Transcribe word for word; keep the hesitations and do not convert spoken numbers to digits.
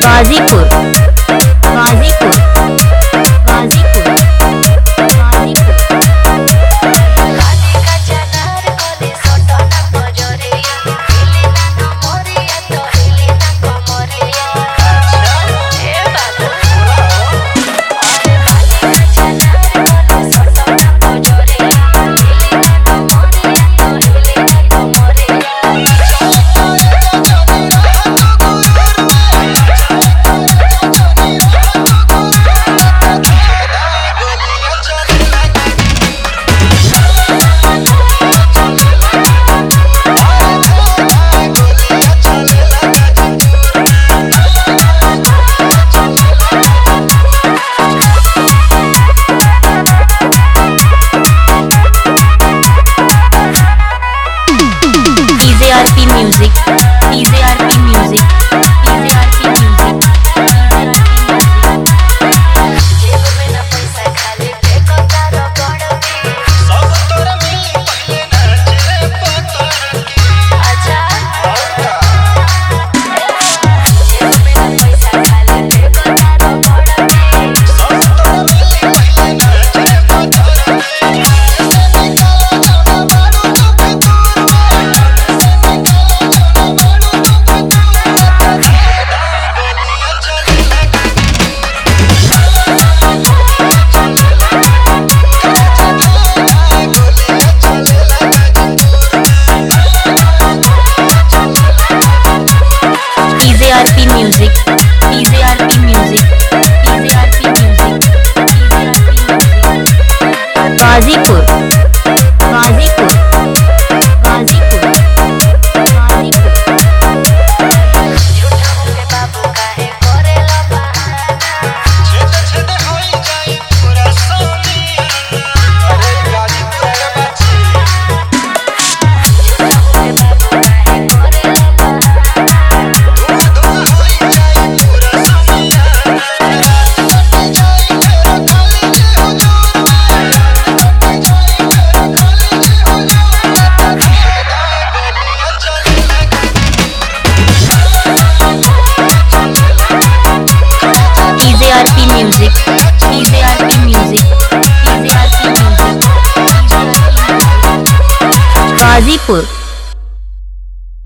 Ghazipur Ghazipur Ghazipur Ghazipur PJRP music PJRP music PJRP music जेब में ना पैसा खाली फेंको तारो गड़बी सब तोरा मिली पहले नाचे पतर की अच्छा जेब में ना पैसा खाली फेंको तारो गड़बी सब तोरा मिली पहले नाचे पतर की PJRP music PJRP music PJRP music PJRP music Ghazipur Ghazipur Ghazipur Ghazipur झूठा होके बाबू काहे करेला बहाना छेद छेद होई जाई पूरा सोनिया अरे गाजीपुर के बाची झूठा होके बाबू काहे करेला बहाना PJRP music PJRP music PJRP music Ghazipur.